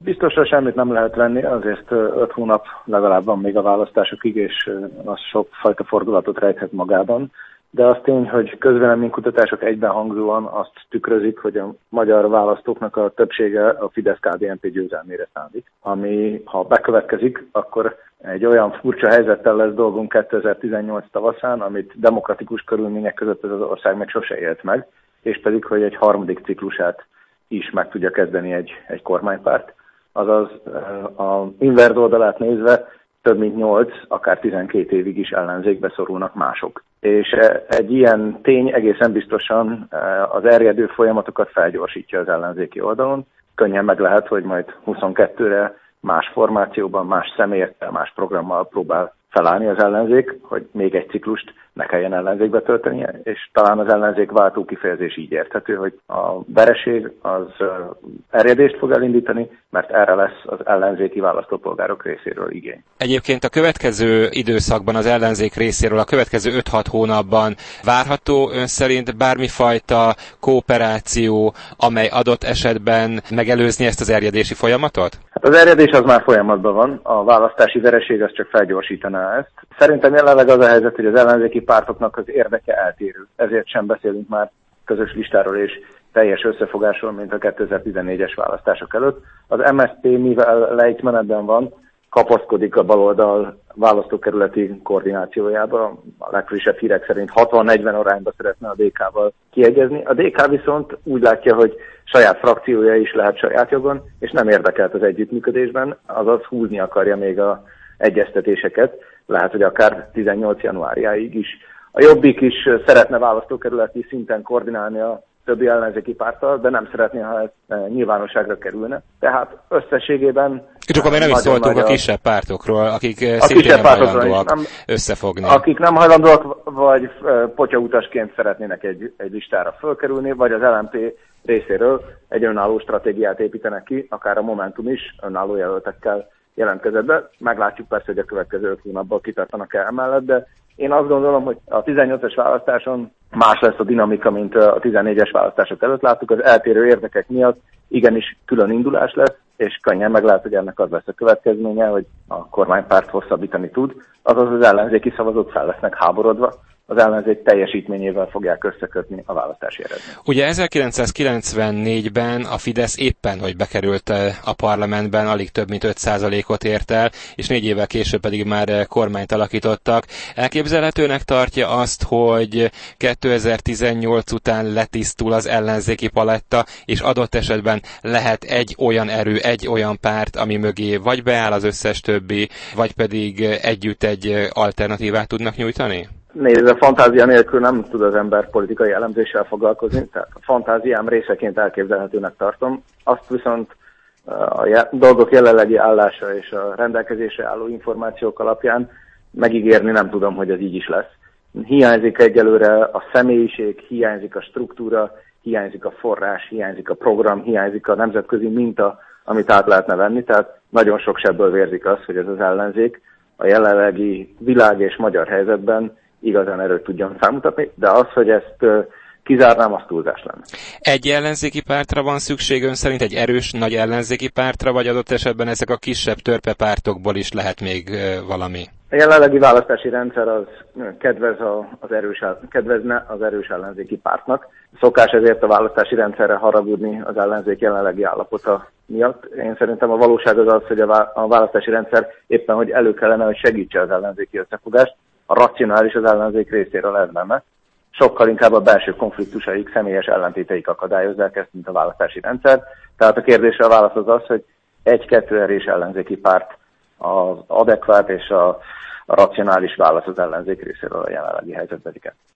Biztosra semmit nem lehet venni, azért 5 hónap legalább van még a választásokig, és az sokfajta fordulatot rejthet magában. De az tény, hogy közvéleménykutatások egybenhangzóan azt tükrözik, hogy a magyar választóknak a többsége a Fidesz-KDNP győzelmére számít, ami ha bekövetkezik, akkor egy olyan furcsa helyzettel lesz dolgunk 2018 tavaszán, amit demokratikus körülmények között ez az ország még sose élt meg, és pedig, hogy egy harmadik ciklusát is meg tudja kezdeni egy kormánypárt. Azaz a inverz oldalát nézve több mint 8, akár 12 évig is ellenzékbe szorulnak mások. És egy ilyen tény egészen biztosan az erjedő folyamatokat felgyorsítja az ellenzéki oldalon. Könnyen meg lehet, hogy majd 22-re más formációban, más személyekkel, más programmal próbál felállni az ellenzék, hogy még egy ciklust ne kelljen ellenzékbe töltenie, és talán az ellenzék váltó kifejezés így érthető, hogy a vereség az erjedést fog elindítani, mert erre lesz az ellenzéki választópolgárok részéről igény. Egyébként a következő időszakban az ellenzék részéről, a következő 5-6 hónapban várható ön szerint bármifajta kooperáció, amely adott esetben megelőzni ezt az erjedési folyamatot? Hát az erjedés az már folyamatban van, a választási vereség az csak felgyorsítaná ezt. Szerintem jelenleg az a helyzet, hogy az ellenzéki pártoknak az érdeke eltérő. Ezért sem beszélünk már közös listáról és teljes összefogásról, mint a 2014-es választások előtt. Az MSZP, mivel lejtmenetben van, kapaszkodik a baloldal választókerületi koordinációjába. A legfrissebb hírek szerint 60-40 arányba szeretne a DK-val kiegyezni. A DK viszont úgy látja, hogy saját frakciója is lehet saját jogon, és nem érdekelt az együttműködésben, azaz húzni akarja még az egyeztetéseket, lehet, hogy akár 18 januárjáig is. A Jobbik is szeretne választókerületi szinten koordinálni a többi ellenzéki párttal, de nem szeretné, ha ez nyilvánosságra kerülne. Tehát összességében... Csak akkor nem is szóltunk a kisebb pártokról, akik szintén nem hajlandóak összefogni. Akik nem hajlandóak, vagy potyautasként szeretnének egy listára fölkerülni, vagy az LMP részéről egy önálló stratégiát építenek ki, akár a Momentum is önálló jelöltekkel jelentkezett be. Meglátjuk persze, hogy a következő 5 hónapban kitartanak el emellett, de én azt gondolom, hogy a 18-as választáson más lesz a dinamika, mint a 14-es választások előtt láttuk. Az eltérő érdekek miatt igenis külön indulás lesz, és könnyen meg lehet, hogy ennek az lesz a következménye, hogy a kormánypárt hosszabbítani tud, azaz az ellenzéki szavazók fel lesznek háborodva, az ellenzék teljesítményével fogják összekötni a választási eredményt. Ugye 1994-ben a Fidesz éppen, hogy bekerült a parlamentben, alig több mint 5%-ot ért el, és 4 évvel később pedig már kormányt alakítottak. Elképzelhetőnek tartja azt, hogy 2018 után letisztul az ellenzéki paletta, és adott esetben lehet egy olyan erő, egy olyan párt, ami mögé vagy beáll az összes többi, vagy pedig együtt egy alternatívát tudnak nyújtani? Nézd, a fantázia nélkül nem tud az ember politikai elemzéssel foglalkozni, tehát a fantáziám részeként elképzelhetőnek tartom. Azt viszont a dolgok jelenlegi állása és a rendelkezésre álló információk alapján megígérni nem tudom, hogy ez így is lesz. Hiányzik egyelőre a személyiség, hiányzik a struktúra, hiányzik a forrás, hiányzik a program, hiányzik a nemzetközi minta, amit át lehetne venni, tehát nagyon sok sebből vérzik az, hogy ez az ellenzék a jelenlegi világ és magyar helyzetben igazán erőt tudjon felmutatni, de az, hogy ezt kizárnám, az túlzás lenne. Egy ellenzéki pártra van szükség ön szerint, egy erős, nagy ellenzéki pártra, vagy adott esetben ezek a kisebb törpepártokból is lehet még valami? A jelenlegi választási rendszer az kedvezne az erős ellenzéki pártnak. Szokás ezért a választási rendszerre haragudni az ellenzék jelenlegi állapota miatt. Én szerintem a valóság az az, hogy a választási rendszer éppen, hogy elő kellene, hogy segítse az ellenzéki összefogást. A racionális az ellenzék részéről ez lenne. Sokkal inkább a belső konfliktusaik, személyes ellentéteik akadályozzák ezt, mint a választási rendszer. Tehát a kérdésre a válasz az az, hogy 1-2 erős ellenzéki párt az adekvát és a racionális válasz az ellenzék részéről a jelenlegi helyzetben.